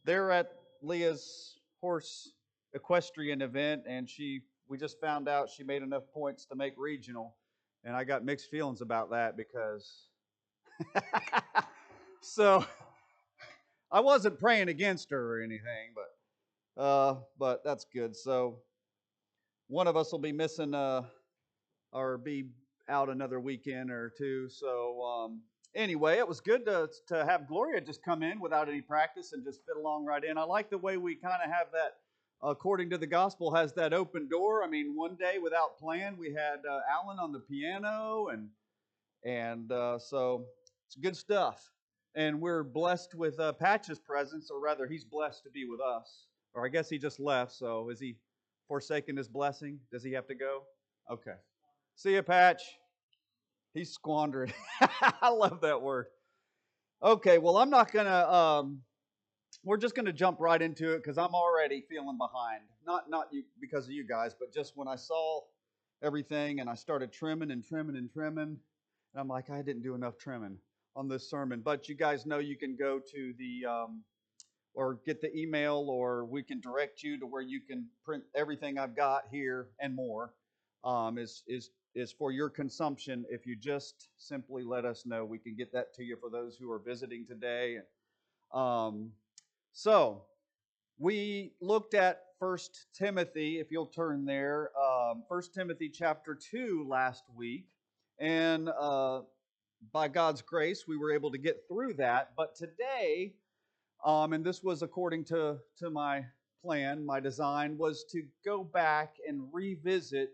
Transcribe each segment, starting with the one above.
they're at Leah's horse equestrian event, and we just found out she made enough points to make regional, and I got mixed feelings about that because so I wasn't praying against her or anything, but that's good. So one of us will be missing or be out another weekend or two. So anyway, it was good to have Gloria just come in without any practice and just fit along right in. I like the way we kind of have that, according to the gospel, has that open door. I mean, one day without plan, we had Alan on the piano, and so it's good stuff. And we're blessed with Patch's presence, or rather, he's blessed to be with us. Or I guess he just left. So is he forsaken his blessing? Does he have to go? Okay. See you, Patch. He's squandered. I love that word. Okay, well, I'm not gonna. We're just gonna jump right into it because I'm already feeling behind. Not you because of you guys, but just when I saw everything and I started trimming and trimming and trimming, and I'm like, I didn't do enough trimming on this sermon. But you guys know you can go to the or get the email, or we can direct you to where you can print everything I've got here and more. Is for your consumption. If you just simply let us know, we can get that to you for those who are visiting today. Um, so we looked at First Timothy, if you'll turn there, 1 Timothy chapter 2 last week, and by God's grace, we were able to get through that. But today, and this was according to my plan, my design, was to go back and revisit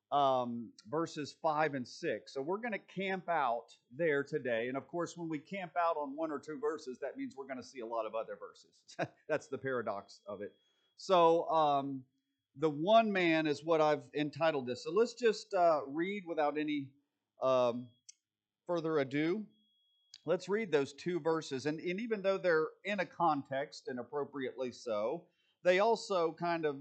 verses 5 and 6. So we're going to camp out there today. And of course, when we camp out on one or two verses, that means we're going to see a lot of other verses. That's the paradox of it. So the one man is what I've entitled this. So let's just read without any further ado. Let's read those two verses. And even though they're in a context, and appropriately so, they also kind of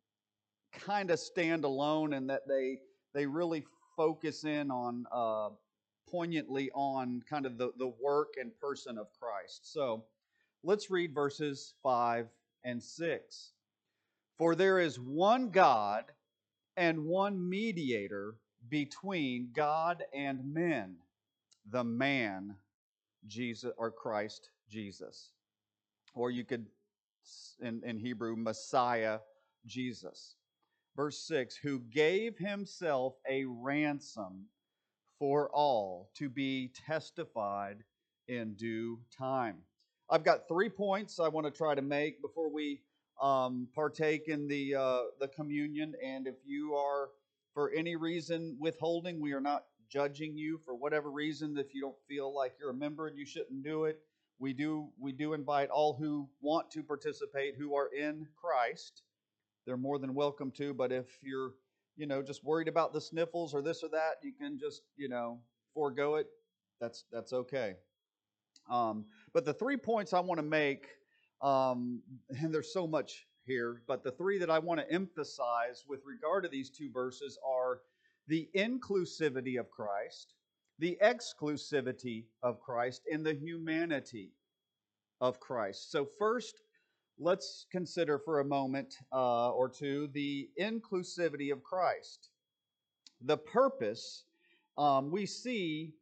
stand alone in that they really focus in on poignantly on kind of the work and person of Christ. So let's read verses 5 and 6. For there is one God and one mediator between God and men, the man Jesus, or Christ Jesus. Or you could, in Hebrew, Messiah Jesus. Verse 6, who gave himself a ransom for all to be testified in due time. I've got 3 points I want to try to make before we partake in the communion. And if you are, for any reason, withholding, we are not judging you for whatever reason. If you don't feel like you're a member and you shouldn't do it, we do invite all who want to participate, who are in Christ. They're more than welcome to, but if you're, just worried about the sniffles or this or that, you can just, forego it. That's okay. But the 3 points I want to make, and there's so much here, but the 3 that I want to emphasize with regard to these 2 verses are the inclusivity of Christ, the exclusivity of Christ, and the humanity of Christ. So first, let's consider for a moment or two the inclusivity of Christ. The purpose, we see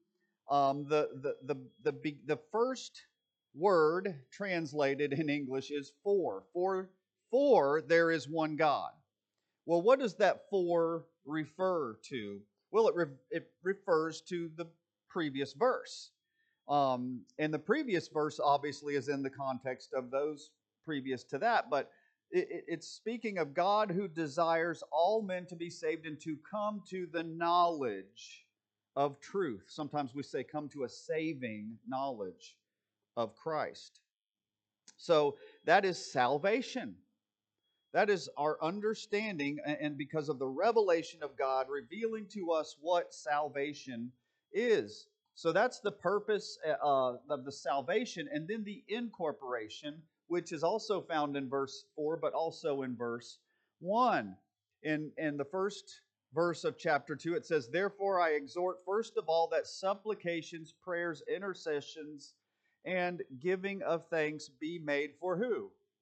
the first word translated in English is for. For there is one God. Well, what does that for refer to? Well, it refers to the previous verse. And the previous verse obviously is in the context of those previous to that, but it's speaking of God who desires all men to be saved and to come to the knowledge of truth. Sometimes we say come to a saving knowledge of Christ. So that is salvation. That is our understanding, and because of the revelation of God revealing to us what salvation is. So that's the purpose of the salvation, and then the incorporation, which is also found in verse 4, but also in verse 1. In the first verse of chapter 2, it says, therefore I exhort first of all that supplications, prayers, intercessions, and giving of thanks be made for who?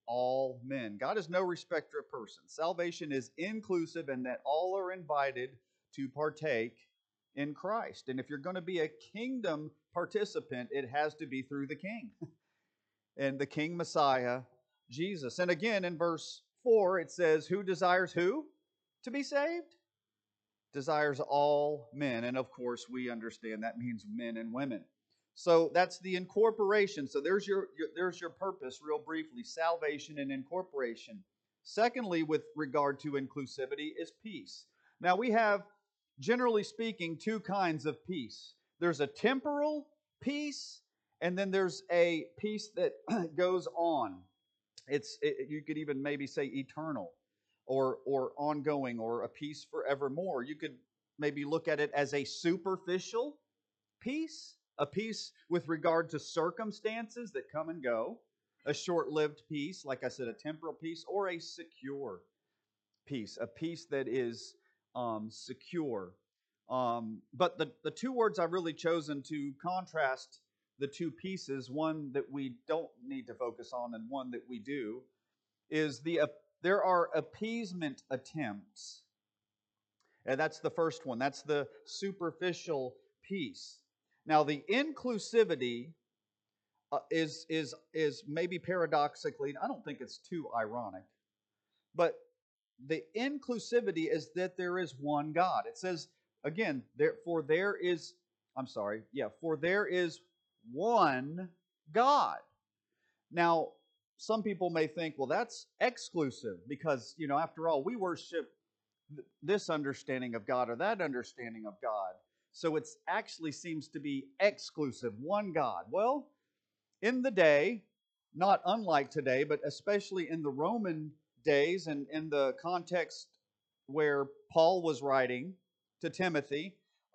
all men. God is no respecter of persons. Salvation is inclusive in that all are invited to partake in Christ. And if you're going to be a kingdom participant, it has to be through the King and the King Messiah, Jesus. And again, in verse 4, it says, who desires who to be saved? Desires all men. And of course, we understand that means men and women. So that's the incorporation. So there's your purpose, real briefly, salvation and incorporation. Secondly, with regard to inclusivity, is peace. Now we have, generally speaking, two kinds of peace. There's a temporal peace, and then there's a peace that goes on. You could even maybe say eternal, or ongoing, or a peace forevermore. You could maybe look at it as a superficial peace, a peace with regard to circumstances that come and go, a short-lived peace, like I said, a temporal peace, or a secure peace, a peace that is secure. But the two words I've really chosen to contrast the two pieces, one that we don't need to focus on and one that we do, is there are appeasement attempts. And that's the first one. That's the superficial peace. Now, the inclusivity is maybe paradoxically, I don't think it's too ironic, but the inclusivity is that there is one God. It says, again, for there is one God. Now, some people may think, well, that's exclusive because, after all, we worship this understanding of God or that understanding of God. So it actually seems to be exclusive, one God. Well, in the day, not unlike today, but especially in the Roman days and in the context where Paul was writing to Timothy,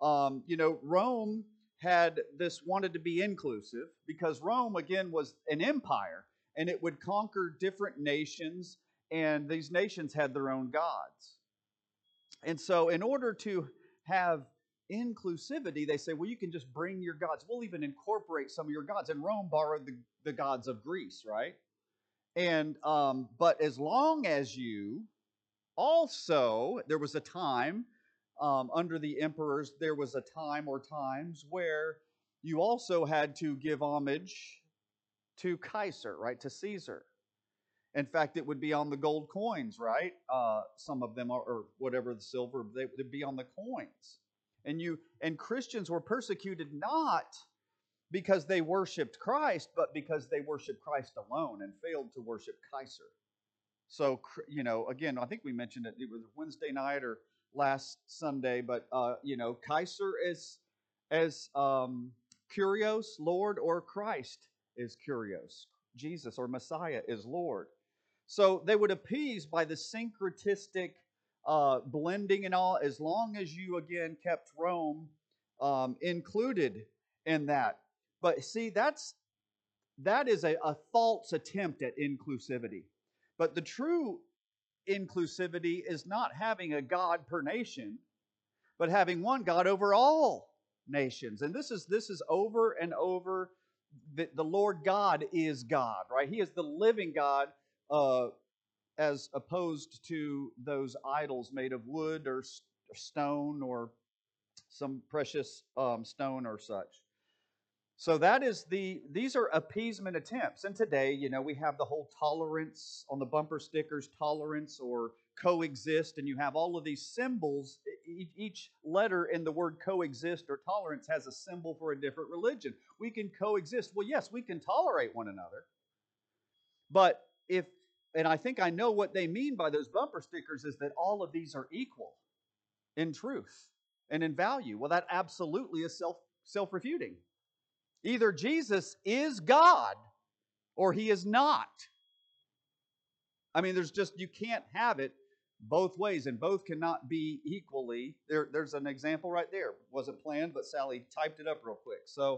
Rome wanted to be inclusive because Rome, again, was an empire and it would conquer different nations, and these nations had their own gods. And so in order to have inclusivity, they say, well, you can just bring your gods. We'll even incorporate some of your gods. And Rome borrowed the gods of Greece, right? And but as long as you also, there was a time under the emperors, there was a time or times where you also had to give homage to Kaiser, right? To Caesar. In fact, it would be on the gold coins, right? Some of them are, or whatever, the silver, they would be on the coins. And Christians were persecuted not because they worshiped Christ, but because they worshiped Christ alone and failed to worship Kaiser. So, again, I think we mentioned it was Wednesday night or last Sunday, but, Kaiser is as Kyrios, Lord, or Christ is Kyrios. Jesus or Messiah is Lord. So they would appease by the syncretistic blending and all, as long as you, again, kept Rome included in that. But see, that is a false attempt at inclusivity. But the true inclusivity is not having a God per nation, but having one God over all nations. And this is over and over. The Lord God is God, right? He is the living God, as opposed to those idols made of wood or stone or some precious stone or such. So these are appeasement attempts. And today, we have the whole tolerance on the bumper stickers, tolerance or coexist, and you have all of these symbols. Each letter in the word coexist or tolerance has a symbol for a different religion. We can coexist. Well, yes, we can tolerate one another. But and I think I know what they mean by those bumper stickers, is that all of these are equal in truth and in value. Well, that absolutely is self-refuting. Either Jesus is God or he is not. I mean, you can't have it both ways, and both cannot be equally. There's an example right there. Wasn't planned, but Sally typed it up real quick. So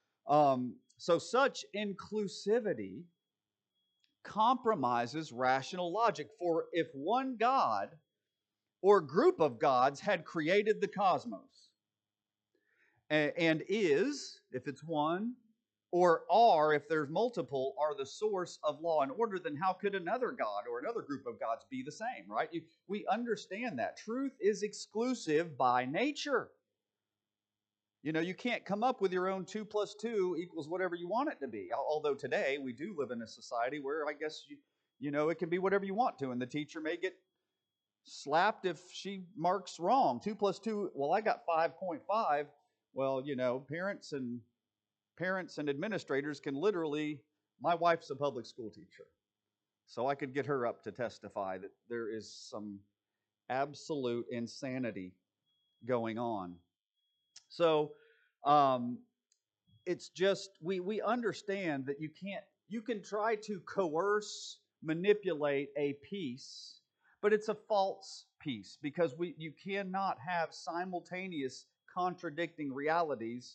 such inclusivity compromises rational logic. For if one God or group of gods had created the cosmos, and is, if it's one, or are, if there's multiple, are the source of law and order, then how could another God or another group of gods be the same, right? We understand that. Truth is exclusive by nature. You know, you can't come up with your own 2 plus 2 equals whatever you want it to be. Although today we do live in a society where I guess, you know, it can be whatever you want to, and the teacher may get slapped if she marks wrong. 2 plus 2, well, I got 5.5. Well, you know, parents and administrators can literally, my wife's a public school teacher, so I could get her up to testify that there is some absolute insanity going on. So um, it's just we understand that you can try to coerce, manipulate a peace, but it's a false peace because you cannot have simultaneous contradicting realities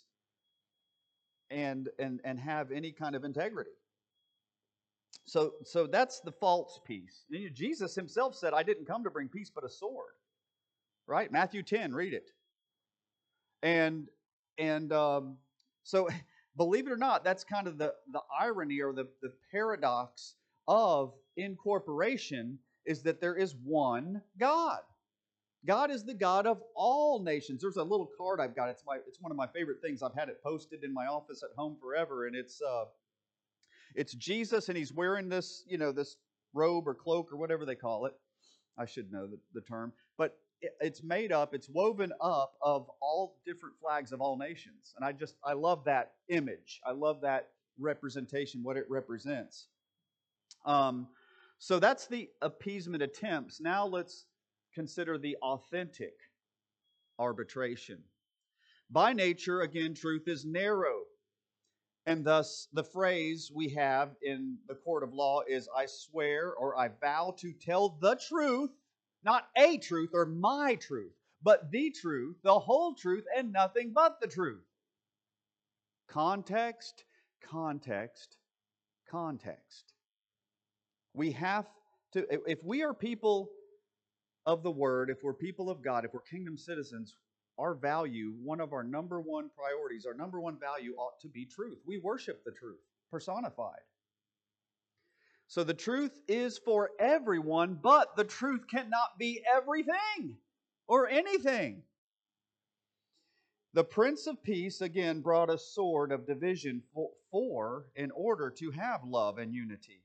and have any kind of integrity. So that's the false peace. Jesus himself said, "I didn't come to bring peace, but a sword." Right? Matthew 10, read it. And so, believe it or not, that's kind of the irony or the paradox of incorporation is that there is one God. God is the God of all nations. There's a little card I've got. It's one of my favorite things. I've had it posted in my office at home forever, and it's Jesus, and he's wearing this, you know, this robe or cloak or whatever they call it. I should know the term, but it's made up, it's woven up of all different flags of all nations. And I love that image. I love that representation, what it represents. Um, so that's the appeasement attempts. Now let's consider the authentic arbitration. By nature, again, truth is narrow. And thus, the phrase we have in the court of law is, I swear or I vow to tell the truth, not a truth or my truth, but the truth, the whole truth, and nothing but the truth. Context, context, context. We have to, if we are people of the Word, if we're people of God, if we're kingdom citizens, our value, one of our number one priorities, our number one value ought to be truth. We worship the truth personified. So the truth is for everyone, but the truth cannot be everything or anything. The Prince of Peace, again, brought a sword of division in order to have love and unity.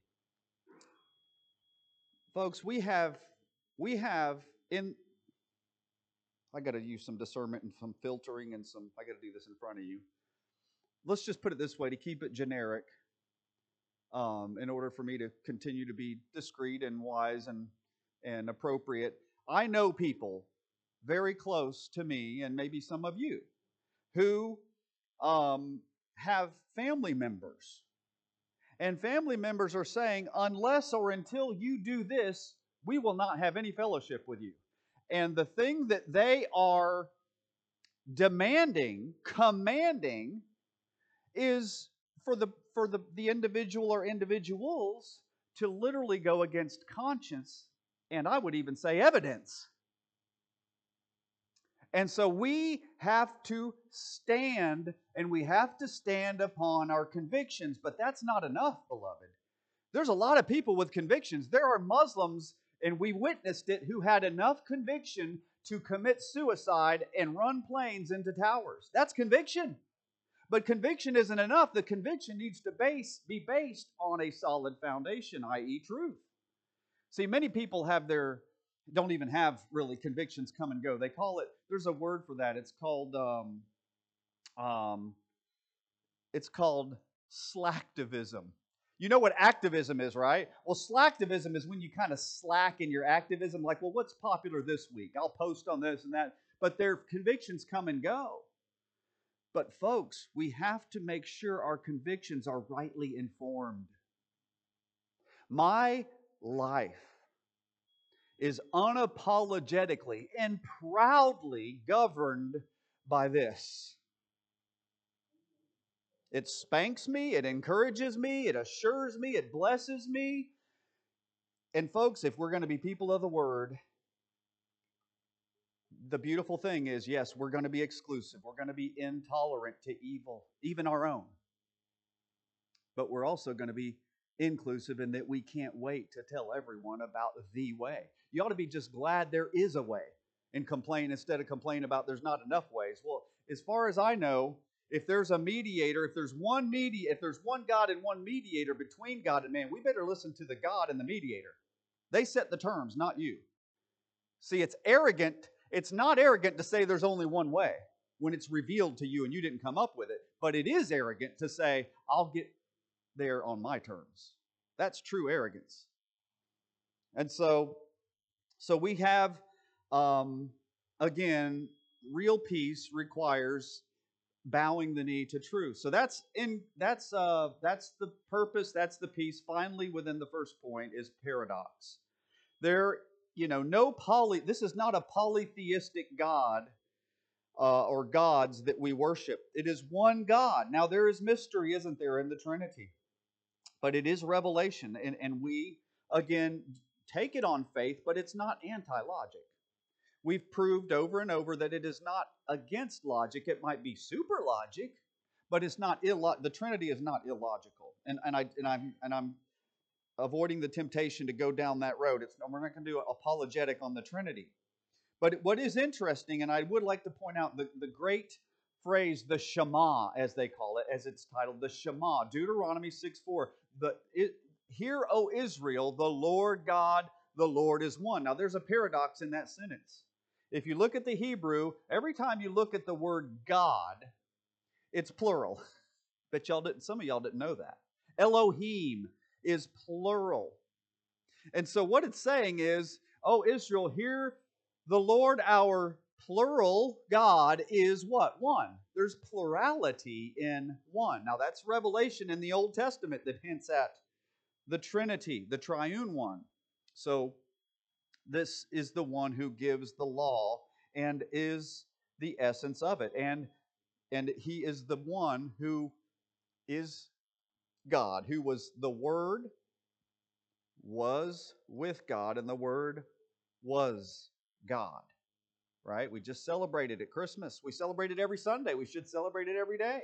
Folks, we have in I got to use some discernment and some filtering and I got to do this in front of you. Let's just put it this way to keep it generic, in order for me to continue to be discreet and wise and appropriate. I know people very close to me, and maybe some of you, who have family members. And family members are saying, unless or until you do this, we will not have any fellowship with you. And the thing that they are demanding, commanding, is for the individual or individuals to literally go against conscience, and I would even say evidence. And so we have to stand, and we have to stand upon our convictions, but that's not enough, beloved. There's a lot of people with convictions. There are Muslims, and we witnessed it, who had enough conviction to commit suicide and run planes into towers. That's conviction. But conviction isn't enough. The conviction needs to be based on a solid foundation, i.e., truth. See, many people don't even have really convictions come and go. They call it, there's a word for that. It's called slacktivism. You know what activism is, right? Well, slacktivism is when you kind of slack in your activism, like, well, what's popular this week? I'll post on this and that. But their convictions come and go. But folks, we have to make sure our convictions are rightly informed. My life is unapologetically and proudly governed by this. It spanks me, it encourages me, it assures me, it blesses me. And folks, if we're going to be people of the Word, the beautiful thing is, yes, we're going to be exclusive. We're going to be intolerant to evil, even our own. but we're also going to be inclusive in that we can't wait to tell everyone about the way. You ought to be just glad there is a way and complain instead of complaining about there's not enough ways. Well, as far as I know, if there's a mediator, if there's one God and one mediator between God and man, we better listen to the God and the mediator. They set the terms, not you. See, it's arrogant. It's not arrogant to say there's only one way when it's revealed to you and you didn't come up with it. But it is arrogant to say, I'll get there on my terms. That's true arrogance. And so we have, again, real peace requires bowing the knee to truth. So that's the purpose. That's the peace. Finally, within the first point is paradox. There, this is not a polytheistic God or gods that we worship. It is one God. Now there is mystery, isn't there, in the Trinity? But it is revelation, and we again take it on faith, but it's not anti-logic. We've proved over and over that it is not against logic. It might be super logic, but it's not the Trinity is not illogical. And I'm avoiding the temptation to go down that road. We're not going to do apologetic on the Trinity. But what is interesting, and I would like to point out the great phrase, the Shema, as they call it, as it's titled, the Shema, Deuteronomy 6:4. Hear, O Israel, the Lord God, the Lord is one. Now, there's a paradox in that sentence. If you look at the Hebrew, every time you look at the word God, it's plural. But some of y'all didn't know that. Elohim is plural. And so what it's saying is, oh, Israel, hear the Lord our plural God is what? One. There's plurality in one. Now that's revelation in the Old Testament that hints at the Trinity, the triune one. So this is the one who gives the law and is the essence of it. And he is the one who is God, who was the Word, was with God, and the Word was God. Right? We just celebrated at Christmas. We celebrate it every Sunday. We should celebrate it every day.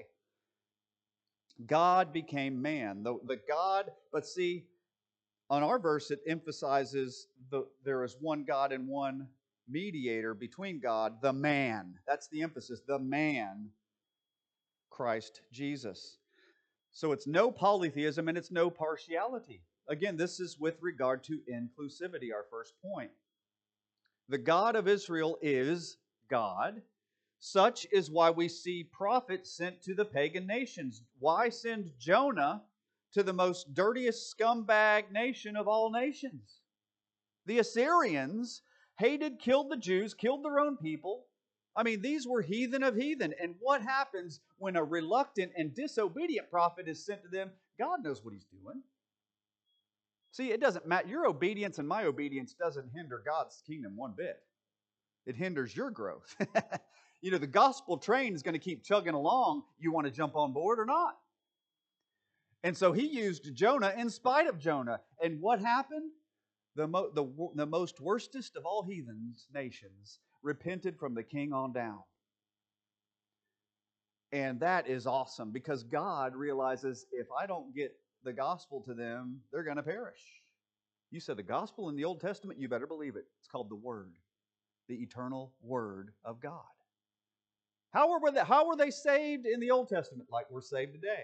God became man. The God, but see, on our verse, it emphasizes there is one God and one mediator between God, the man. That's the emphasis, the man, Christ Jesus. So it's no polytheism and it's no partiality. Again, this is with regard to inclusivity, our first point. The God of Israel is God. Such is why we see prophets sent to the pagan nations. Why send Jonah to the most dirtiest scumbag nation of all nations? The Assyrians hated, killed the Jews, killed their own people. I mean, these were heathen of heathen. And what happens when a reluctant and disobedient prophet is sent to them? God knows what he's doing. See, it doesn't matter. Your obedience and my obedience doesn't hinder God's kingdom one bit. It hinders your growth. The gospel train is going to keep chugging along. You want to jump on board or not? And so he used Jonah in spite of Jonah. And what happened? The most worstest of all heathens nations repented from the king on down. And that is awesome because God realizes if I don't get the gospel to them, they're going to perish. You said the gospel in the Old Testament, you better believe it. It's called the Word, the eternal Word of God. How were they saved in the Old Testament like we're saved today?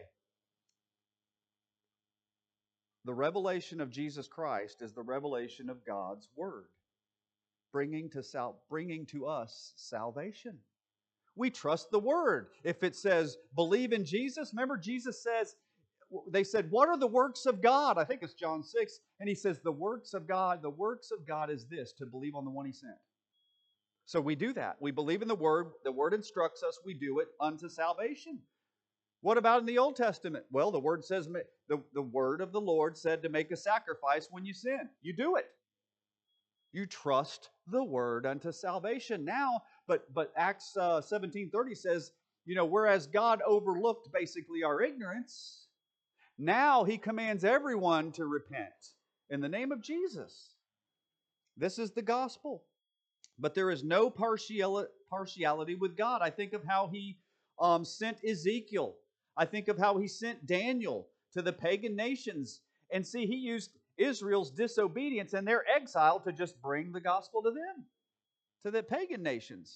The revelation of Jesus Christ is the revelation of God's Word, bringing to us salvation. We trust the Word. If it says, believe in Jesus, remember Jesus says, they said, what are the works of God? I think it's John 6. And he says, the works of God is this, to believe on the one he sent. So we do that. We believe in the Word. The Word instructs us. We do it unto salvation. What about in the Old Testament? Well, the Word says, the Word of the Lord said to make a sacrifice when you sin. You do it. You trust the Word unto salvation. Now, but Acts 17:30 says, whereas God overlooked basically our ignorance, now he commands everyone to repent in the name of Jesus. This is the gospel. But there is no partiality with God. I think of how he sent Ezekiel. I think of how he sent Daniel to the pagan nations. And see, he used Israel's disobedience and their exile to just bring the gospel to them, to the pagan nations.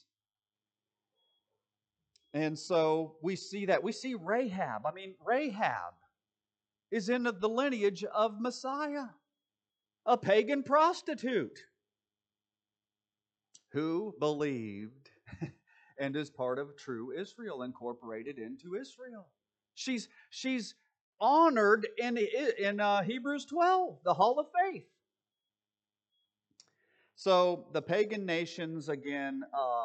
And so we see that. We see Rahab. I mean, Rahab is in the lineage of Messiah, a pagan prostitute who believed and is part of true Israel, incorporated into Israel. She's honored in Hebrews 12, the Hall of Faith. So the pagan nations, again,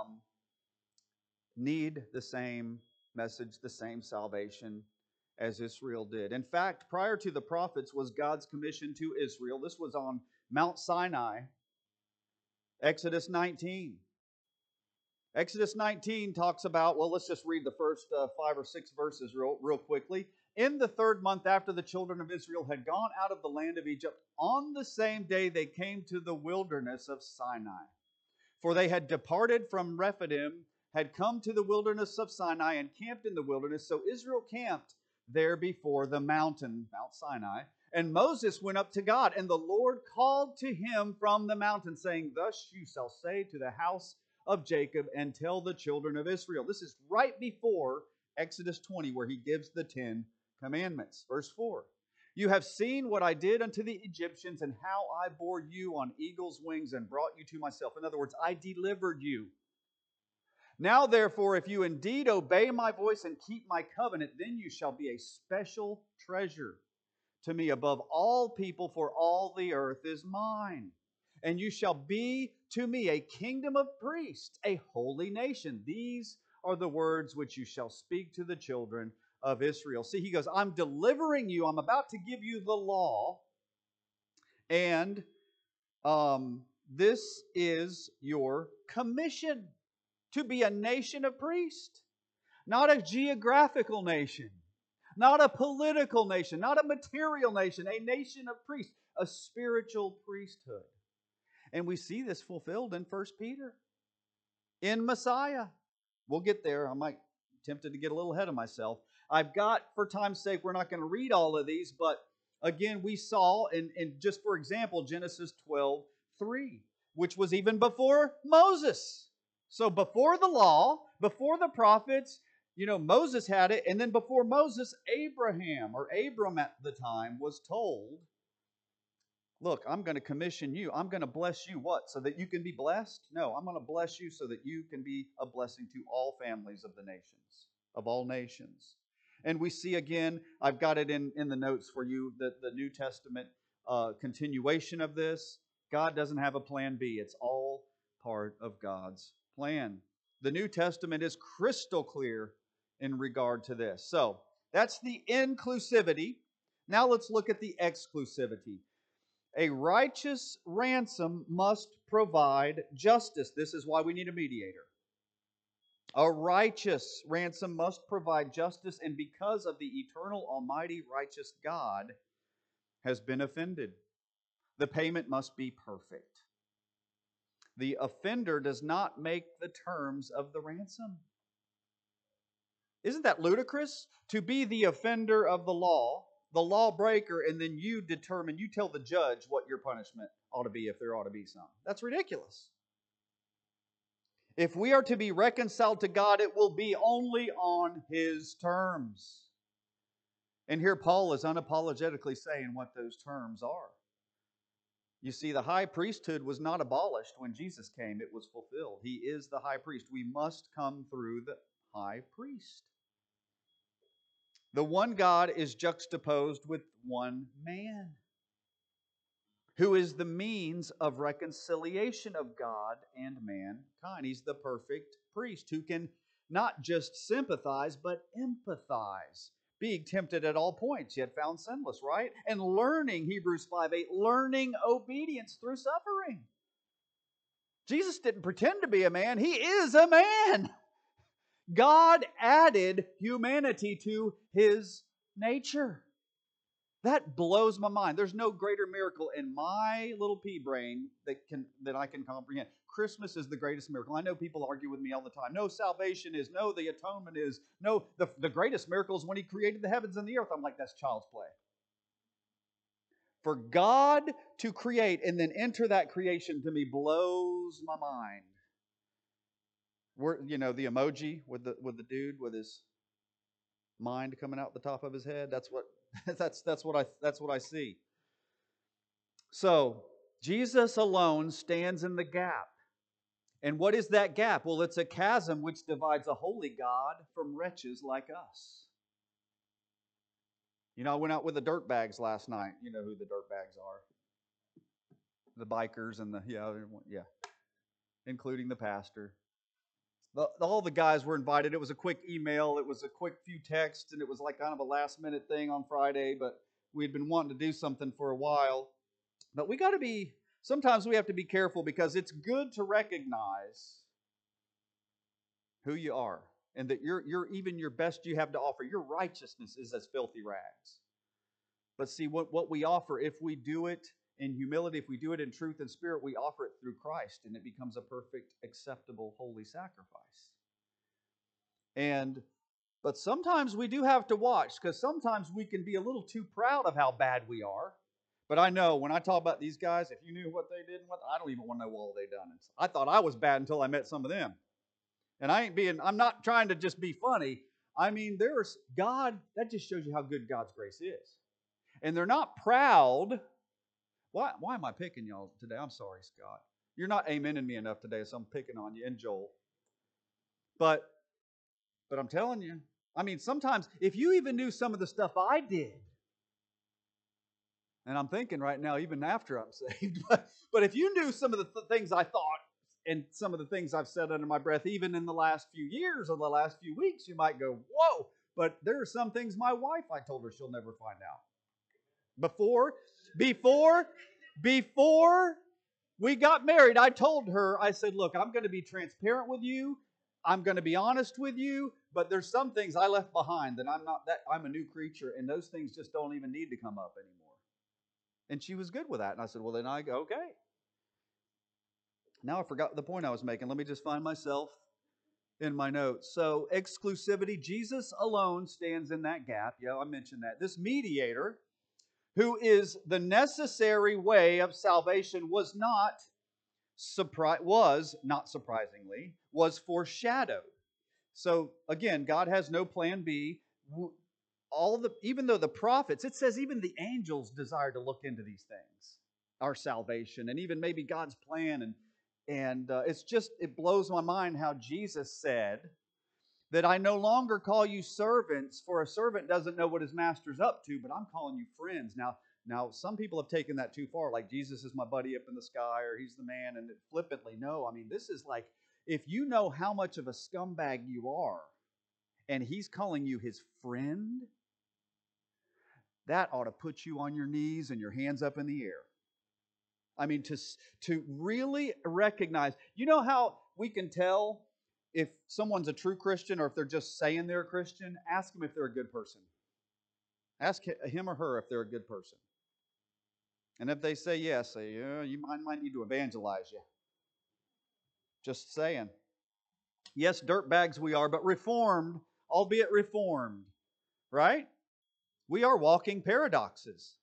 need the same message, the same salvation as Israel did. In fact, prior to the prophets was God's commission to Israel. This was on Mount Sinai, Exodus 19. Exodus 19 talks about, well, let's just read the first 5 or 6 verses real quickly. In the 3rd month after the children of Israel had gone out of the land of Egypt, on the same day they came to the wilderness of Sinai. For they had departed from Rephidim, had come to the wilderness of Sinai, and camped in the wilderness. So Israel camped there before the mountain, Mount Sinai. And Moses went up to God, and the Lord called to him from the mountain, saying, Thus you shall say to the house of Jacob, and tell the children of Israel. This is right before Exodus 20, where he gives the 10 commandments. Verse 4. You have seen what I did unto the Egyptians, and how I bore you on eagle's wings and brought you to myself. In other words, I delivered you. Now, therefore, if you indeed obey my voice and keep my covenant, then you shall be a special treasure to me above all people, for all the earth is mine. And you shall be to me a kingdom of priests, a holy nation. These are the words which you shall speak to the children of Israel. See, he goes, I'm delivering you. I'm about to give you the law. And this is your commission, to be a nation of priests. Not a geographical nation. Not a political nation. Not a material nation. A nation of priests. A spiritual priesthood. And we see this fulfilled in 1 Peter. In Messiah. We'll get there. I might be tempted to get a little ahead of myself. I've got, for time's sake, we're not going to read all of these, but again, we saw, in just for example, Genesis 12:3, which was even before Moses. So before the law, before the prophets, Moses had it, and then before Moses, Abraham, or Abram at the time, was told, look, I'm going to commission you. I'm going to bless you. What? So that you can be blessed? No, I'm going to bless you so that you can be a blessing to all families of the nations, of all nations. And we see again, I've got it in the notes for you, that the New Testament continuation of this. God doesn't have a plan B. It's all part of God's plan. The New Testament is crystal clear in regard to this. So, that's the inclusivity. Now let's look at the exclusivity. A righteous ransom must provide justice. This is why we need a mediator. A righteous ransom must provide justice, and because of the eternal, almighty, righteous God has been offended, the payment must be perfect. The offender does not make the terms of the ransom. Isn't that ludicrous? To be the offender of the lawbreaker, and then you tell the judge what your punishment ought to be, if there ought to be some. That's ridiculous. If we are to be reconciled to God, it will be only on His terms. And here Paul is unapologetically saying what those terms are. You see, the high priesthood was not abolished when Jesus came. It was fulfilled. He is the high priest. We must come through the high priest. The one God is juxtaposed with one man, who is the means of reconciliation of God and mankind. He's the perfect priest who can not just sympathize, but empathize, being tempted at all points, yet found sinless, right? And learning, Hebrews 5:8, learning obedience through suffering. Jesus didn't pretend to be a man. He is a man. God added humanity to His nature. That blows my mind. There's no greater miracle in my little pea brain that I can comprehend. Christmas is the greatest miracle. I know people argue with me all the time. No, salvation is. No, the atonement is. No, the greatest miracle is when He created the heavens and the earth. I'm like, that's child's play. For God to create and then enter that creation to me blows my mind. The emoji with the dude with his mind coming out the top of his head. That's what I see. So Jesus alone stands in the gap. And what is that gap? Well, it's a chasm which divides a holy God from wretches like us. I went out with the dirtbags last night. You know who the dirtbags are. The bikers and yeah, including the pastor. All the guys were invited. It was a quick email. It was a quick few texts, and it was like kind of a last-minute thing on Friday, but we'd been wanting to do something for a while. But sometimes we have to be careful because it's good to recognize who you are and that you're even your best you have to offer. Your righteousness is as filthy rags. But see, what we offer, if we do it in humility, if we do it in truth and spirit, we offer it through Christ, and it becomes a perfect, acceptable, holy sacrifice. But sometimes we do have to watch, because sometimes we can be a little too proud of how bad we are. But I know when I talk about these guys, if you knew what they did, I don't even want to know all they done. I thought I was bad until I met some of them. And I'm not trying to just be funny. I mean, there's God, that just shows you how good God's grace is. And they're not proud. Why am I picking y'all today? I'm sorry, Scott. You're not amening me enough today, so I'm picking on you and Joel. But I'm telling you, I mean, sometimes if you even knew some of the stuff I did, and I'm thinking right now, even after I'm saved, but if you knew some of the things I thought and some of the things I've said under my breath, even in the last few years or the last few weeks, you might go, whoa. But there are some things my wife, I told her she'll never find out. Before we got married, I told her, I said, look, I'm going to be transparent with you. I'm going to be honest with you, but there's some things I left behind that I'm a new creature, and those things just don't even need to come up anymore. And she was good with that. And I said, well, then I go, okay. Now I forgot the point I was making. Let me just find myself in my notes. So exclusivity, Jesus alone stands in that gap. Yeah, I mentioned that. This mediator, who is the necessary way of salvation, was not surprisingly, foreshadowed. So again, God has no plan B. Even though the prophets, it says even the angels desire to look into these things, our salvation, and even maybe God's plan. And it blows my mind how Jesus said that I no longer call you servants, for a servant doesn't know what his master's up to, but I'm calling you friends. Now, some people have taken that too far, like Jesus is my buddy up in the sky, or he's the man, and flippantly. No, I mean, this is like, if you know how much of a scumbag you are, and he's calling you his friend, that ought to put you on your knees and your hands up in the air. I mean, to really recognize, you know how we can tell if someone's a true Christian or if they're just saying they're a Christian? Ask them if they're a good person. Ask him or her if they're a good person. And if they say yes, say, yeah, you might need to evangelize you. Just saying. Yes, dirtbags we are, but reformed, albeit reformed. Right? We are walking paradoxes.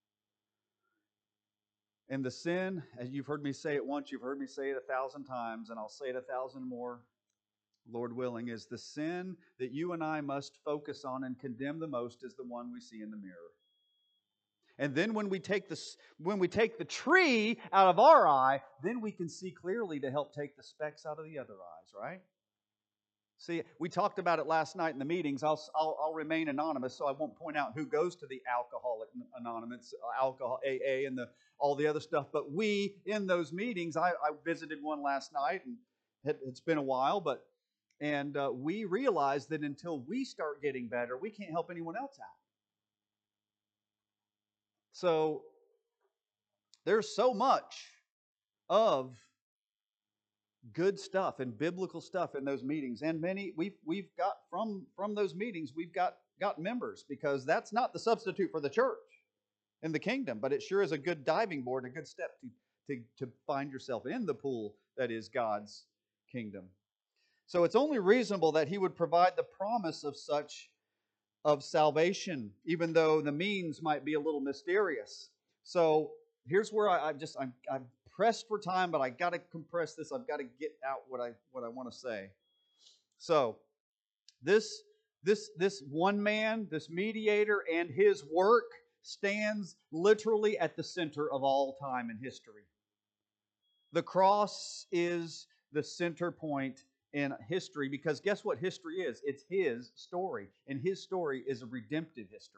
And the sin, as you've heard me say it once, you've heard me say it 1,000 times, and I'll say it 1,000 more, Lord willing, is the sin that you and I must focus on and condemn the most is the one we see in the mirror. And then when we take the tree out of our eye, then we can see clearly to help take the specks out of the other eyes, right? See, we talked about it last night in the meetings. I'll remain anonymous, so I won't point out who goes to the Alcoholic Anonymous, Alcohol AA, and all the other stuff. But we, in those meetings, I visited one last night, and it's been a while, and we realized that until we start getting better, we can't help anyone else out. So there's so much of good stuff and biblical stuff in those meetings, and many we've got from those meetings we've got members, because that's not the substitute for the church. in the kingdom, but it sure is a good diving board and a good step to find yourself in the pool that is God's kingdom. So it's only reasonable that he would provide the promise of salvation, even though the means might be a little mysterious. So here's where I'm pressed for time, but I got to compress this. I've got to get out what I want to say. So this one man, this mediator, and his work stands literally at the center of all time in history. The cross is the center point in history because guess what history is? It's his story, and his story is a redemptive history.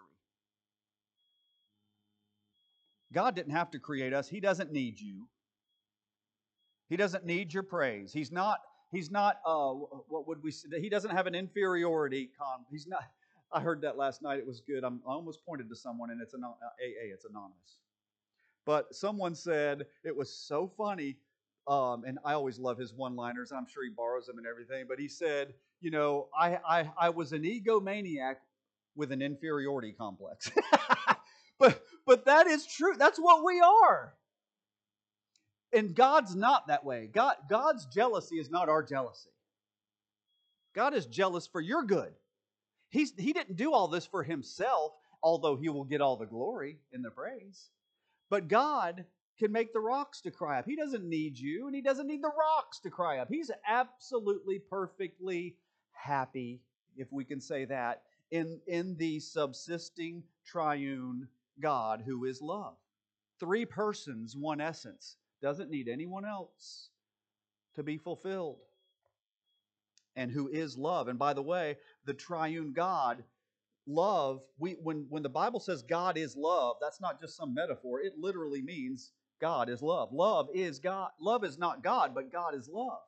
God didn't have to create us. He doesn't need you. He doesn't need your praise. He's not what would we say? He doesn't have an inferiority he's not. I heard that last night. It was good. I almost pointed to someone, and it's AA. It's anonymous. But someone said it was so funny, and I always love his one-liners. I'm sure he borrows them and everything. But he said, I was an egomaniac with an inferiority complex. but that is true. That's what we are. And God's not that way. God's jealousy is not our jealousy. God is jealous for your good. He didn't do all this for himself, although he will get all the glory and the praise. But God can make the rocks to cry up. He doesn't need you, and he doesn't need the rocks to cry up. He's absolutely, perfectly happy, if we can say that, in the subsisting triune God who is love. 3 persons, 1 essence. Doesn't need anyone else to be fulfilled. And who is love. And by the way, the triune God, love, when the Bible says God is love, that's not just some metaphor. It literally means God is love. Love is God. Love is not God, but God is love.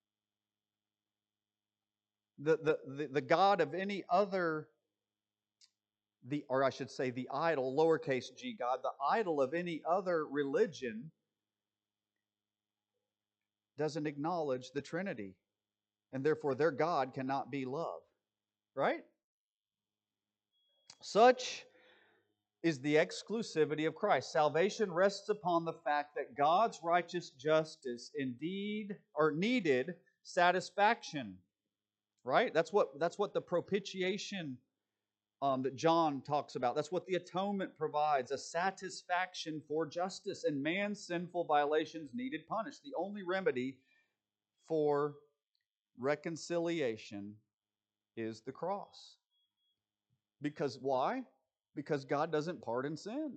The God of any other, or I should say the idol, lowercase g God, the idol of any other religion doesn't acknowledge the Trinity. And therefore their God cannot be love. Right? Such is the exclusivity of Christ. Salvation rests upon the fact that God's righteous justice indeed or needed satisfaction. Right? That's what the propitiation that John talks about. That's what the atonement provides, a satisfaction for justice. And man's sinful violations needed punished. The only remedy for reconciliation is the cross. Because why? Because God doesn't pardon sin.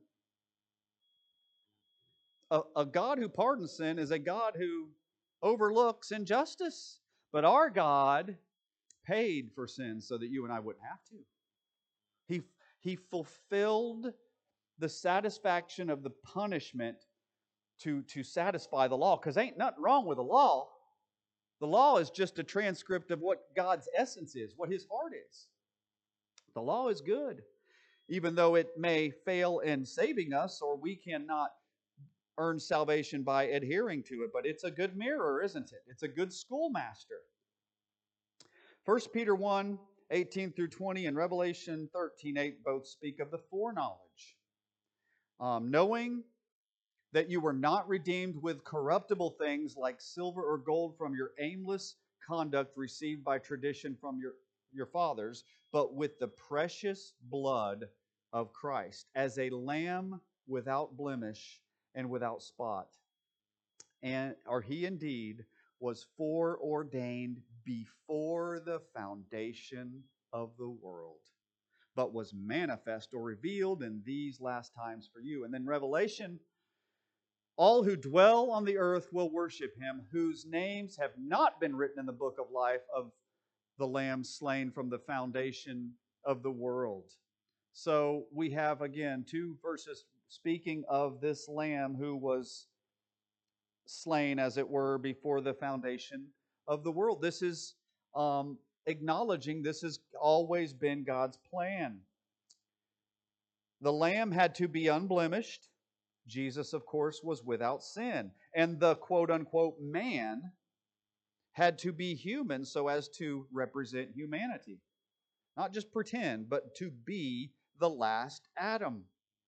A God who pardons sin is a God who overlooks injustice. But our God paid for sin so that you and I wouldn't have to. He fulfilled the satisfaction of the punishment to satisfy the law. Because ain't nothing wrong with the law. The law is just a transcript of what God's essence is, what his heart is. The law is good, even though it may fail in saving us, or we cannot earn salvation by adhering to it. But it's a good mirror, isn't it? It's a good schoolmaster. 1 Peter 1, 18 through 20 and Revelation 13, 8 both speak of the foreknowledge. Knowing that you were not redeemed with corruptible things like silver or gold from your aimless conduct received by tradition from your fathers, but with the precious blood of Christ, as a lamb without blemish and without spot. Or he indeed was foreordained before the foundation of the world, but was manifest or revealed in these last times for you. And then Revelation, all who dwell on the earth will worship him, whose names have not been written in the book of life of the Lamb slain from the foundation of the world. So we have, again, 2 verses speaking of this Lamb who was slain, as it were, before the foundation of the world. This is acknowledging this has always been God's plan. The Lamb had to be unblemished. Jesus, of course, was without sin. And the quote-unquote man had to be human so as to represent humanity. Not just pretend, but to be the last Adam.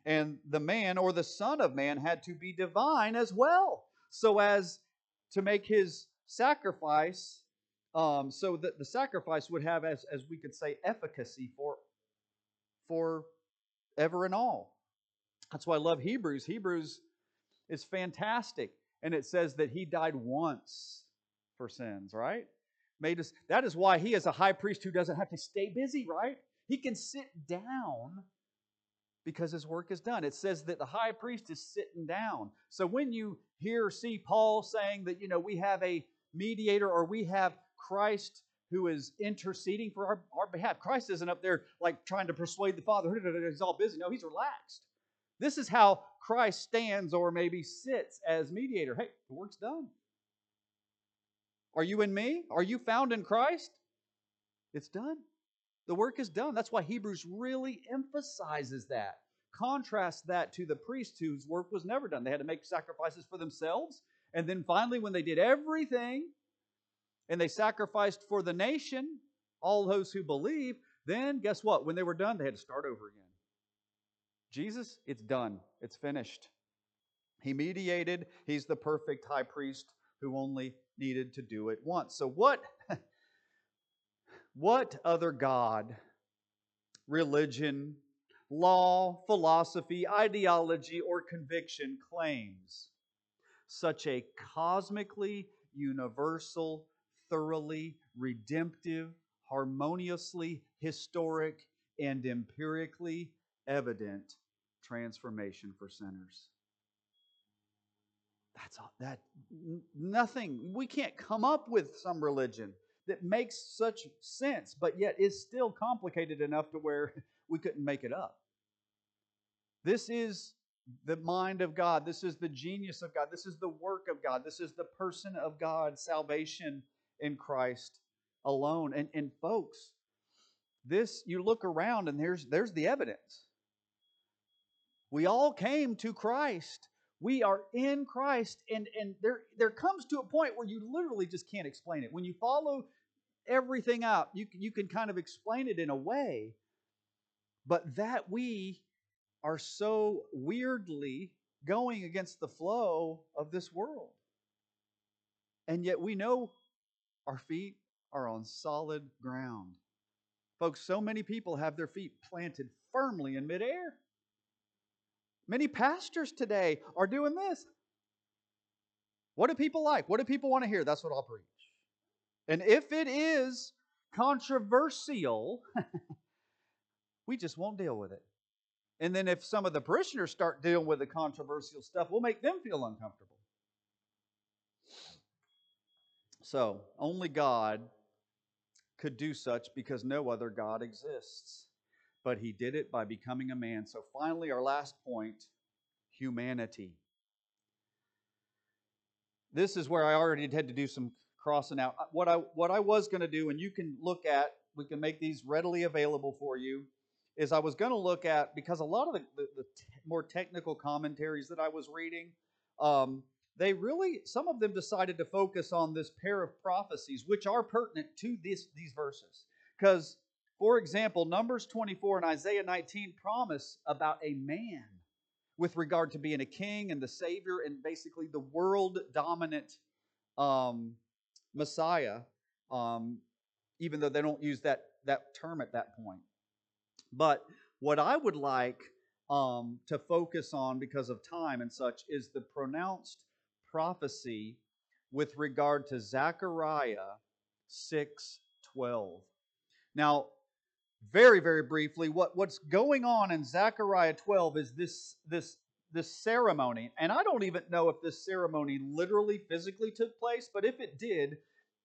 And the man or the Son of Man had to be divine as well, so as to make his sacrifice, so that the sacrifice would have, as we could say, efficacy for ever and all. That's why I love Hebrews. Hebrews is fantastic. And it says that he died once for sins, right? That is why he is a high priest who doesn't have to stay busy, right? He can sit down because his work is done. It says that the high priest is sitting down. So when you hear or see Paul saying that, we have a mediator, or we have Christ who is interceding for our behalf, Christ isn't up there like trying to persuade the Father. He's all busy. No, he's relaxed. This is how Christ stands or maybe sits as mediator. Hey, the work's done. Are you in me? Are you found in Christ? It's done. The work is done. That's why Hebrews really emphasizes that. Contrast that to the priests whose work was never done. They had to make sacrifices for themselves. And then finally, when they did everything and they sacrificed for the nation, all those who believe, then guess what? When they were done, they had to start over again. Jesus, it's done. It's finished. He mediated. He's the perfect high priest who only needed to do it once. So what other God, religion, law, philosophy, ideology, or conviction claims such a cosmically universal, thoroughly redemptive, harmoniously historic, and empirically evident transformation for sinners? That's all. Nothing. We can't come up with some religion that makes such sense, but yet is still complicated enough to where we couldn't make it up. This is the mind of God. This is the genius of God. This is the work of God. This is the person of God, salvation in Christ alone. And folks, this, you look around and there's the evidence. We all came to Christ. We are in Christ, and there comes to a point where you literally just can't explain it. When you follow everything out, you can kind of explain it in a way, but that we are so weirdly going against the flow of this world. And yet we know our feet are on solid ground. Folks, so many people have their feet planted firmly in midair. Many pastors today are doing this. What do people like? What do people want to hear? That's what I'll preach. And if it is controversial, we just won't deal with it. And then if some of the parishioners start dealing with the controversial stuff, we'll make them feel uncomfortable. So, only God could do such because no other God exists. But He did it by becoming a man. So finally, our last point, humanity. This is where I already had to do some crossing out. What I was going to do, and you can look at, we can make these readily available for you, is I was going to look at, because a lot of the more technical commentaries that I was reading, they really, some of them decided to focus on this pair of prophecies, which are pertinent to these verses. Because, for example, Numbers 24 and Isaiah 19 promise about a man with regard to being a king and the Savior and basically the world-dominant Messiah, even though they don't use that term at that point. But what I would like to focus on, because of time and such, is the pronounced prophecy with regard to Zechariah 6:12. Now, very, very briefly, what's going on in Zechariah 12 is this ceremony. And I don't even know if this ceremony literally, physically took place, but if it did,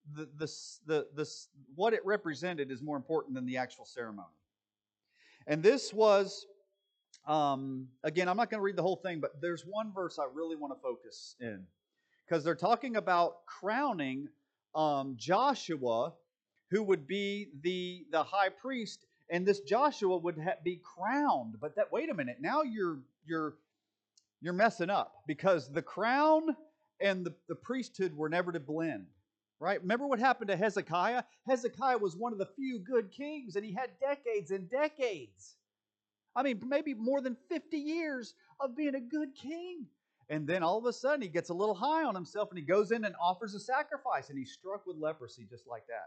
what it represented is more important than the actual ceremony. And this was, again, I'm not going to read the whole thing, but there's one verse I really want to focus in. Because they're talking about crowning Joshua, who would be the high priest, and this Joshua would be crowned. But wait a minute, now you're messing up, because the crown and the priesthood were never to blend. Right? Remember what happened to Hezekiah? Hezekiah was one of the few good kings, and he had decades and decades I mean, maybe more than 50 years of being a good king. And then all of a sudden he gets a little high on himself and he goes in and offers a sacrifice and he's struck with leprosy just like that.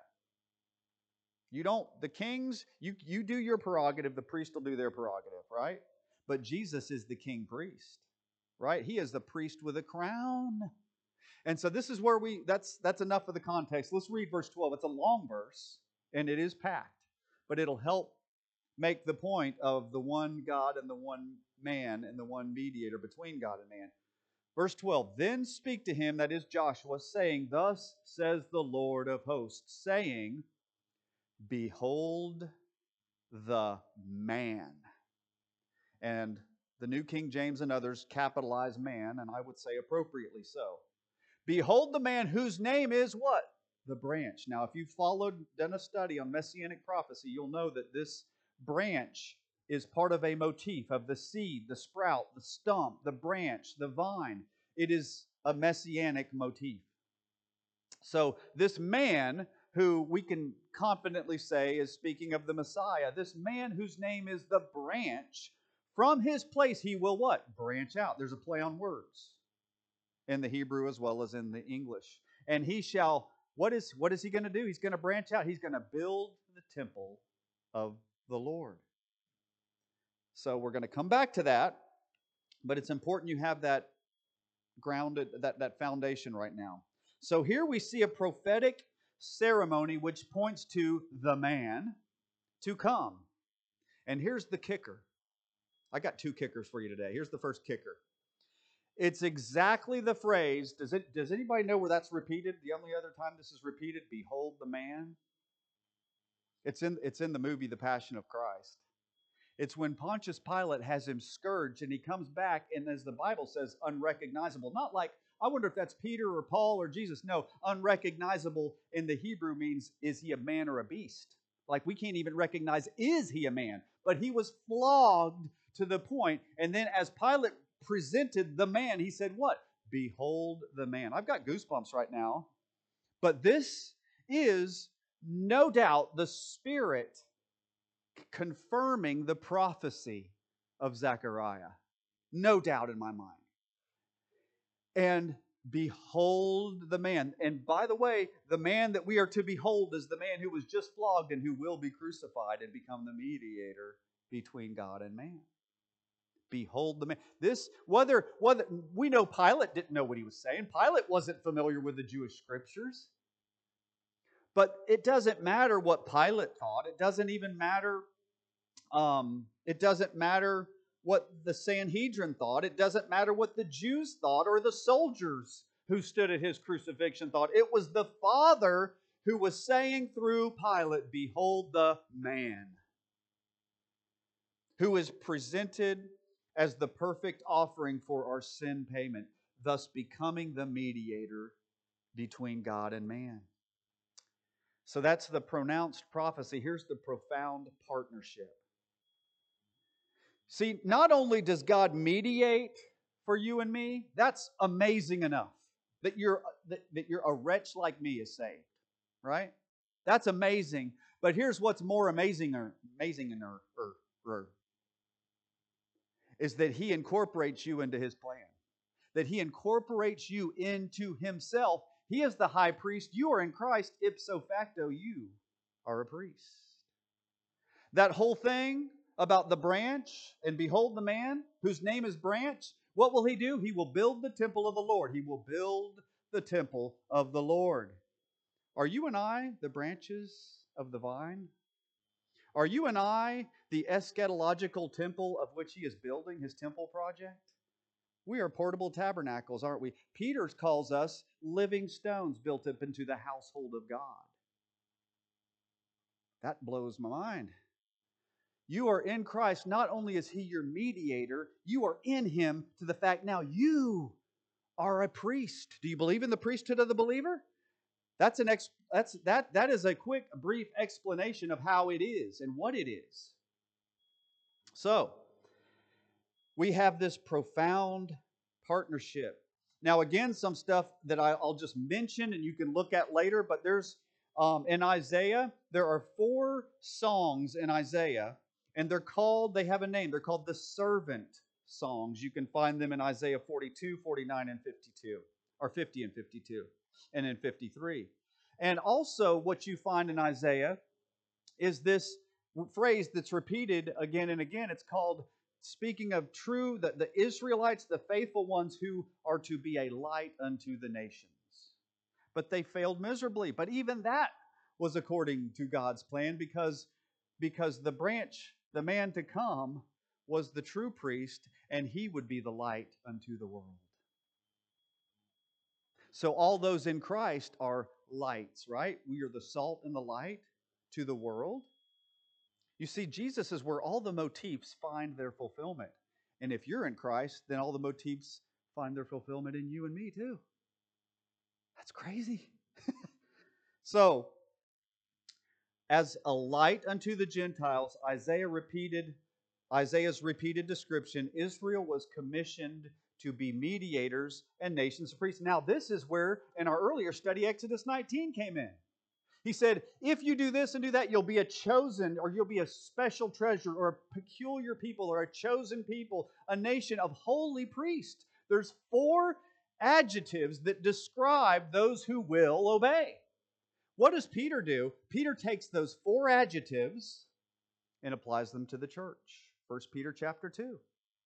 You don't, the kings, you do your prerogative, the priest will do their prerogative, right? But Jesus is the king priest, right? He is the priest with a crown. And so this is where that's enough of the context. Let's read verse 12. It's a long verse and it is packed, but it'll help make the point of the one God and the one man and the one mediator between God and man. Verse 12, then speak to him, that is Joshua, saying, thus says the Lord of hosts, saying, behold the man. And the New King James and others capitalize man, and I would say appropriately so. Behold the man whose name is what? The branch. Now, if you've done a study on Messianic prophecy, you'll know that this branch is part of a motif of the seed, the sprout, the stump, the branch, the vine. It is a Messianic motif. So this man, who we can confidently say is speaking of the Messiah, this man whose name is the branch, from his place he will what? Branch out. There's a play on words in the Hebrew as well as in the English. And he shall, what is he going to do? He's going to branch out. He's going to build the temple of the Lord. So we're going to come back to that, but it's important you have that grounded, that foundation right now. So here we see a prophetic ceremony which points to the man to come. And here's the kicker. I got two kickers for you today. Here's the first kicker. It's exactly the phrase. Does anybody know where that's repeated? The only other time this is repeated, behold the man. It's in the movie The Passion of Christ. It's when Pontius Pilate has him scourged and he comes back, and as the Bible says, unrecognizable. Not like, I wonder if that's Peter or Paul or Jesus. No, unrecognizable in the Hebrew means, is he a man or a beast? Like we can't even recognize, is he a man? But he was flogged to the point, and then as Pilate presented the man, he said what? Behold the man. I've got goosebumps right now. But this is no doubt the Spirit confirming the prophecy of Zechariah. No doubt in my mind. And behold the man. And by the way, the man that we are to behold is the man who was just flogged and who will be crucified and become the mediator between God and man. Behold the man. This, whether we know Pilate didn't know what he was saying. Pilate wasn't familiar with the Jewish scriptures. But it doesn't matter what Pilate thought. It doesn't even matter. It doesn't matter what the Sanhedrin thought. It doesn't matter what the Jews thought or the soldiers who stood at his crucifixion thought. It was the Father who was saying through Pilate, behold the man who is presented as the perfect offering for our sin payment, thus becoming the mediator between God and man. So that's the pronounced prophecy. Here's the profound partnership. See, not only does God mediate for you and me, that's amazing enough that you're a wretch like me is saved, right? That's amazing. But here's what's more amazing is that He incorporates you into His plan. That He incorporates you into Himself. He is the high priest. You are in Christ. Ipso facto, you are a priest. That whole thing about the branch, and behold the man whose name is branch, what will he do? He will build the temple of the Lord. He will build the temple of the Lord. Are you and I the branches of the vine? Are you and I the eschatological temple of which he is building his temple project? We are portable tabernacles, aren't we? Peter calls us living stones built up into the household of God. That blows my mind. You are in Christ. Not only is He your mediator, you are in Him to the fact now you are a priest. Do you believe in the priesthood of the believer? That is a quick, brief explanation of how it is and what it is. So, we have this profound partnership. Now, again, some stuff that I'll just mention and you can look at later, but there's in Isaiah, there are 4 songs in Isaiah. And they have a name. They're called the servant songs. You can find them in Isaiah 42, 49, and 52, or 50 and 52, and in 53. And also what you find in Isaiah is this phrase that's repeated again and again. It's called, speaking of the Israelites, the faithful ones who are to be a light unto the nations. But they failed miserably. But even that was according to God's plan, because the branch, the man to come, was the true priest, and he would be the light unto the world. So all those in Christ are lights, right? We are the salt and the light to the world. You see, Jesus is where all the motifs find their fulfillment. And if you're in Christ, then all the motifs find their fulfillment in you and me too. That's crazy. So, as a light unto the Gentiles, Isaiah's repeated description, Israel was commissioned to be mediators and nations of priests. Now, this is where, in our earlier study, Exodus 19 came in. He said, if you do this and do that, you'll be a chosen, or you'll be a special treasure, or a peculiar people, or a chosen people, a nation of holy priests. There's 4 adjectives that describe those who will obey. What does Peter do? Peter takes those 4 adjectives and applies them to the church. 1 Peter chapter 2.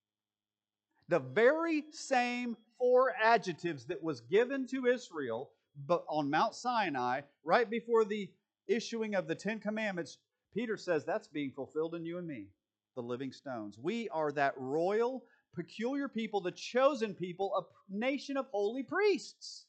The very same 4 adjectives that was given to Israel but on Mount Sinai, right before the issuing of the 10 Commandments, Peter says that's being fulfilled in you and me, the living stones. We are that royal, peculiar people, the chosen people, a nation of holy priests.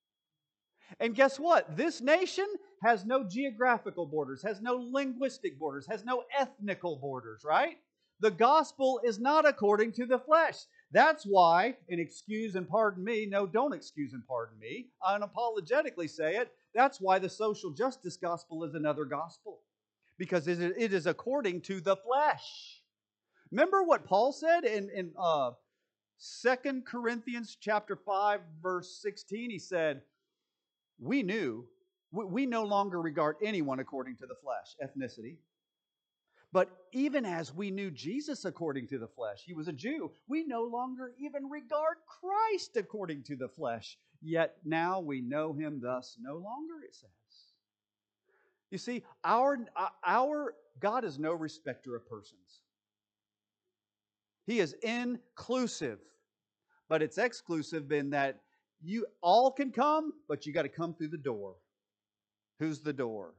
And guess what? This nation has no geographical borders, has no linguistic borders, has no ethnical borders, right? The gospel is not according to the flesh. That's why, and excuse and pardon me, no, don't excuse and pardon me, I unapologetically say it, that's why the social justice gospel is another gospel. Because it is according to the flesh. Remember what Paul said in 2 Corinthians chapter 5, verse 16? He said, we no longer regard anyone according to the flesh, ethnicity. But even as we knew Jesus according to the flesh, he was a Jew, we no longer even regard Christ according to the flesh. Yet now we know him thus no longer, it says. You see, our God is no respecter of persons. He is inclusive, but it's exclusive in that you all can come, but you got to come through the door. Who's the door?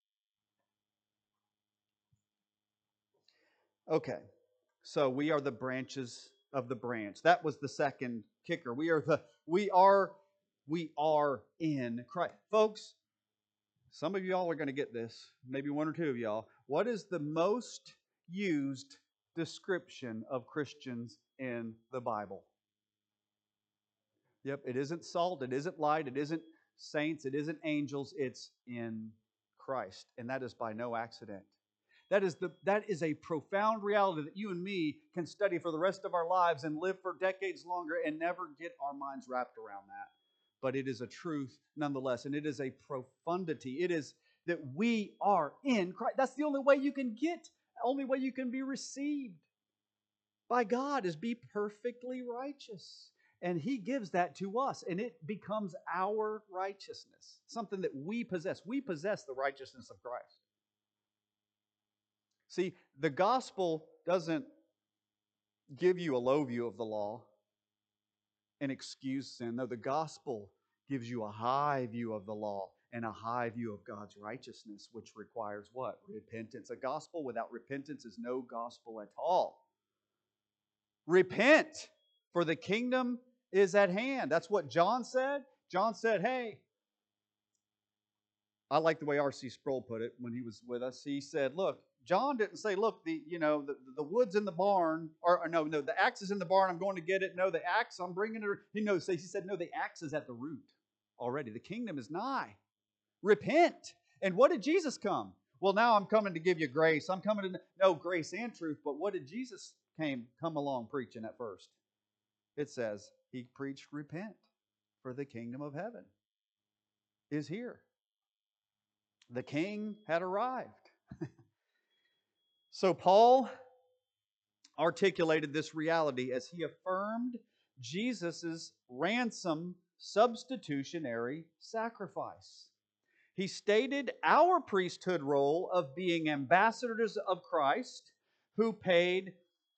Okay, so we are the branches of the branch. That was the second kicker. We are in Christ. Folks, some of y'all are going to get this, maybe 1 or 2 of y'all. What is the most used description of Christians in the Bible? Yep, it isn't salt, it isn't light, it isn't saints, it isn't angels, it's in Christ. And that is by no accident. That is a profound reality that you and me can study for the rest of our lives and live for decades longer and never get our minds wrapped around that. But it is a truth nonetheless, and it is a profundity. It is that we are in Christ. That's the only way you can be received by God, is be perfectly righteous. And He gives that to us, and it becomes our righteousness, something that we possess. We possess the righteousness of Christ. See, the gospel doesn't give you a low view of the law and excuse sin. No, the gospel gives you a high view of the law and a high view of God's righteousness, which requires what? Repentance. A gospel without repentance is no gospel at all. Repent, for the kingdom is at hand. That's what John said. John said, hey, I like the way R.C. Sproul put it when he was with us. He said, look, John didn't say, look, the wood's in the barn, or no, the axe is in the barn, I'm going to get it. No, the axe, I'm bringing it. He said, no, the axe is at the root already. The kingdom is nigh. Repent. And what did Jesus come? Well, now I'm coming to give you grace. I'm coming to know grace and truth. But what did Jesus come along preaching at first? It says he preached, repent, for the kingdom of heaven is here. The king had arrived. So Paul articulated this reality as he affirmed Jesus' ransom substitutionary sacrifice. He stated our priesthood role of being ambassadors of Christ, who paid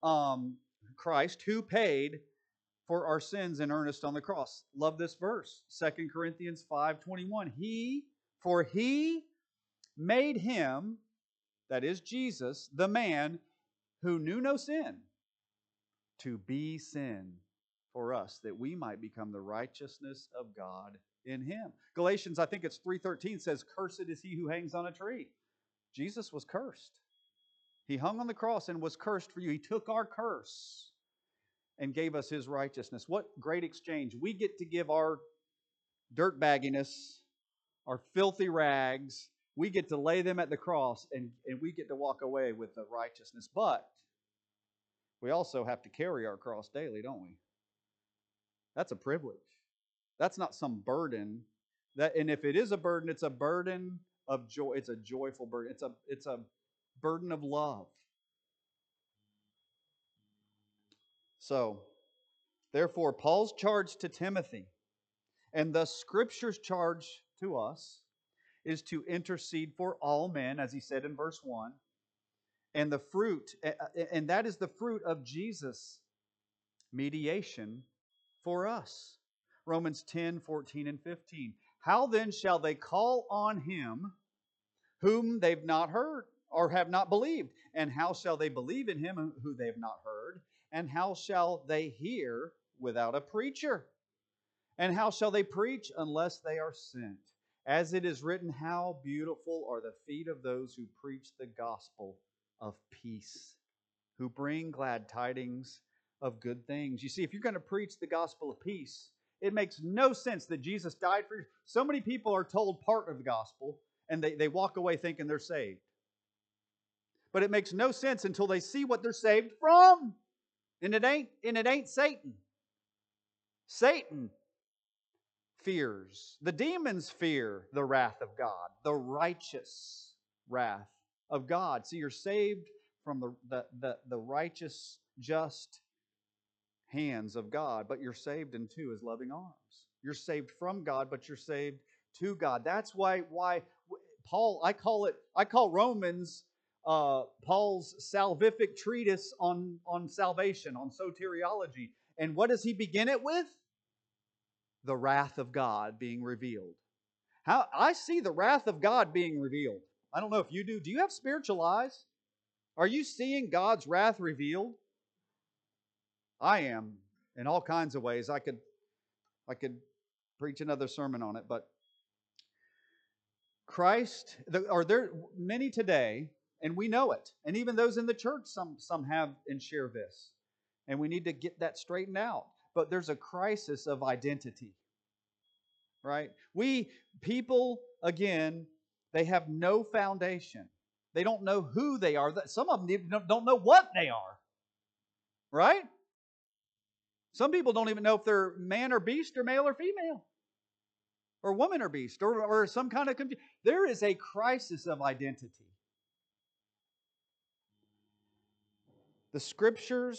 for our sins in earnest on the cross. Love this verse, 2 Corinthians 5:21. He made him, that is Jesus, the man who knew no sin, to be sin for us, that we might become the righteousness of God in him. Galatians, I think it's 3:13 says, "Cursed is he who hangs on a tree." Jesus was cursed. He hung on the cross and was cursed for you. He took our curse and gave us his righteousness. What great exchange. We get to give our dirtbagginess, our filthy rags, we get to lay them at the cross, and we get to walk away with the righteousness. But we also have to carry our cross daily, don't we? That's a privilege. That's not some burden. And if it is a burden, it's a burden of joy. It's a joyful burden. It's a burden of love. So, therefore, Paul's charge to Timothy, and the Scripture's charge to us, is to intercede for all men, as he said in verse 1. And that is the fruit of Jesus' mediation for us. Romans 10:14 and 15. How then shall they call on him whom they've not heard or have not believed? And how shall they believe in him who they have not heard? And how shall they hear without a preacher? And how shall they preach unless they are sent? As it is written, how beautiful are the feet of those who preach the gospel of peace, who bring glad tidings of good things. You see, if you're going to preach the gospel of peace, it makes no sense that Jesus died for you. So many people are told part of the gospel, and they walk away thinking they're saved. But it makes no sense until they see what they're saved from. And it ain't Satan. Satan fears. The demons fear the wrath of God, the righteous wrath of God. So you're saved from the righteous, just hands of God, but you're saved into his loving arms. You're saved from God, but you're saved to God. That's why Paul, I call Romans Paul's salvific treatise on salvation, on soteriology. And what does he begin it with? The wrath of God being revealed. How I see the wrath of God being revealed. I don't know if you do. Do you have spiritual eyes? Are you seeing God's wrath revealed? I am, in all kinds of ways. I could preach another sermon on it, but Christ, are there many today, and we know it, and even those in the church, some have and share this, and we need to get that straightened out. But there's a crisis of identity, right? People, again, they have no foundation. They don't know who they are. Some of them don't know what they are, right? Some people don't even know if they're man or beast or male or female, or woman or beast, or some kind of confusion. There is a crisis of identity. The Scripture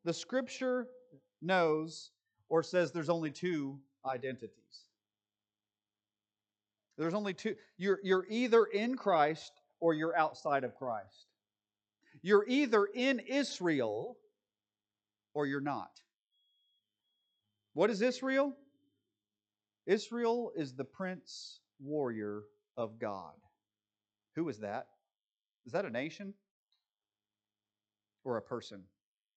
knows or says there's only two identities. There's only two. You're either in Christ or you're outside of Christ. You're either in Israel or you're not. What is Israel? Israel is the prince warrior of God. Who is that? Is that a nation or a person?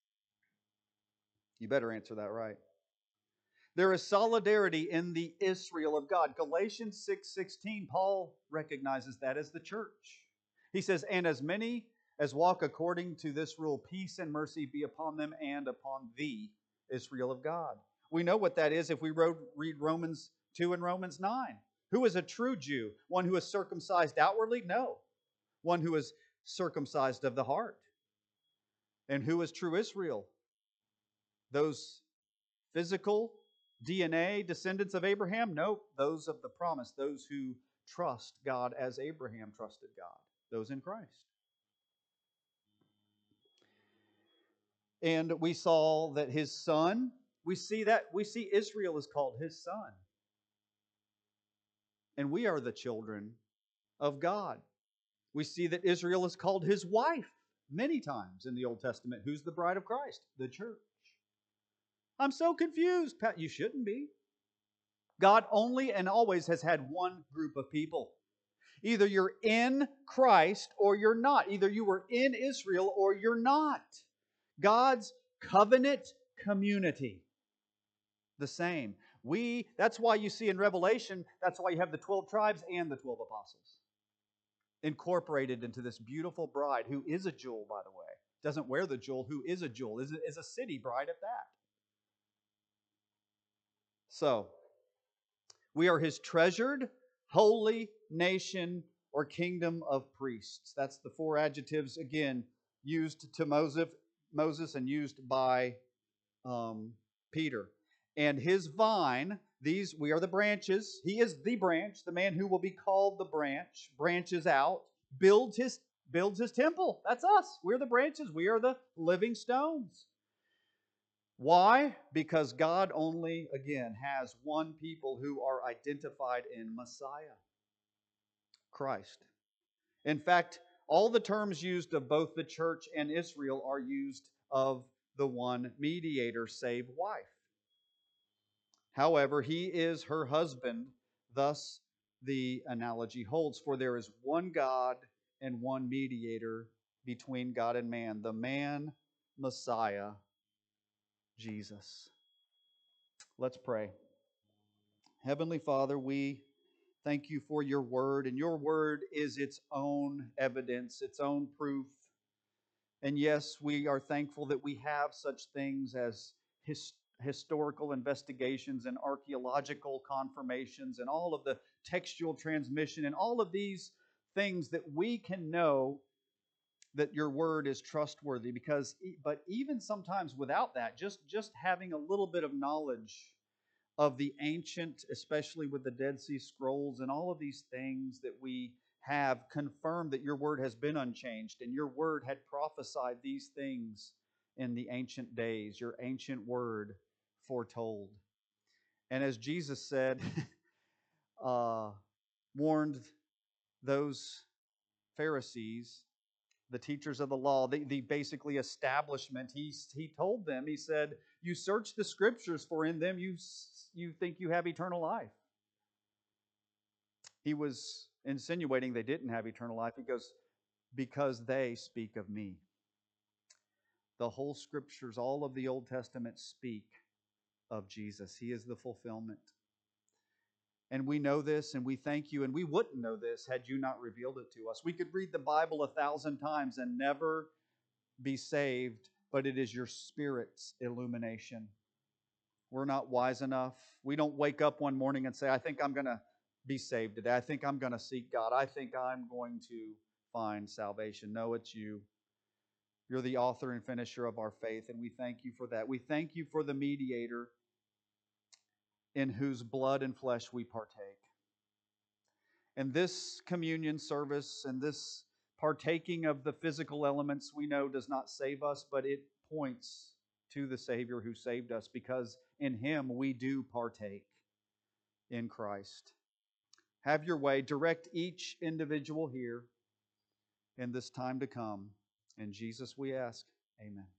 You better answer that right. There is solidarity in the Israel of God. Galatians 6:16, Paul recognizes that as the church. He says, and as many as walk according to this rule, peace and mercy be upon them and upon the Israel of God. We know what that is if we read Romans 2 and Romans 9. Who is a true Jew? One who is circumcised outwardly? No. One who is circumcised of the heart. And who is true Israel? Those physical DNA descendants of Abraham? Nope. Those of the promise. Those who trust God as Abraham trusted God. Those in Christ. And we saw that his son, we see Israel is called his son. And we are the children of God. We see that Israel is called his wife many times in the Old Testament. Who's the bride of Christ? The church. I'm so confused. Pat, you shouldn't be. God only and always has had one group of people. Either you're in Christ or you're not. Either you were in Israel or you're not. God's covenant community, the same. That's why you see in Revelation, that's why you have the 12 tribes and the 12 apostles incorporated into this beautiful bride who is a jewel, by the way. Doesn't wear the jewel, who is a jewel, is a city bride at that. So, we are his treasured, holy nation or kingdom of priests. That's the four adjectives, again, used to Moses and used by Peter. And his vine, we are the branches. He is the branch, the man who will be called the branch, branches out, builds his temple. That's us. We're the branches. We are the living stones. Why? Because God only, again, has one people who are identified in Messiah, Christ. In fact, all the terms used of both the church and Israel are used of the one mediator, save wife. However, he is her husband, thus the analogy holds. For there is one God and one mediator between God and man, the man, Messiah, Jesus. Let's pray. Heavenly Father, we thank you for your word, and your word is its own evidence, its own proof. And yes, we are thankful that we have such things as historical investigations and archaeological confirmations and all of the textual transmission and all of these things that we can know that your word is trustworthy. But even sometimes without that, just having a little bit of knowledge of the ancient, especially with the Dead Sea Scrolls and all of these things that we have confirmed that your word has been unchanged and your word had prophesied these things in the ancient days, your ancient word foretold. And as Jesus said, warned those Pharisees, the teachers of the law, the basically establishment, he told them, he said, you search the scriptures, for in them you think you have eternal life. He was insinuating they didn't have eternal life. He goes, because they speak of me. The whole scriptures, all of the Old Testament speak of Jesus. He is the fulfillment. And we know this, and we thank you, and we wouldn't know this had you not revealed it to us. We could read the Bible 1,000 times and never be saved, but it is your Spirit's illumination. We're not wise enough. We don't wake up one morning and say, I think I'm going to be saved today. I think I'm going to seek God. I think I'm going to find salvation. No, it's you. You're the author and finisher of our faith, and we thank you for that. We thank you for the mediator in whose blood and flesh we partake. And this communion service and this partaking of the physical elements we know does not save us, but it points to the Savior who saved us, because in Him we do partake in Christ. Have your way. Direct each individual here in this time to come. In Jesus we ask. Amen.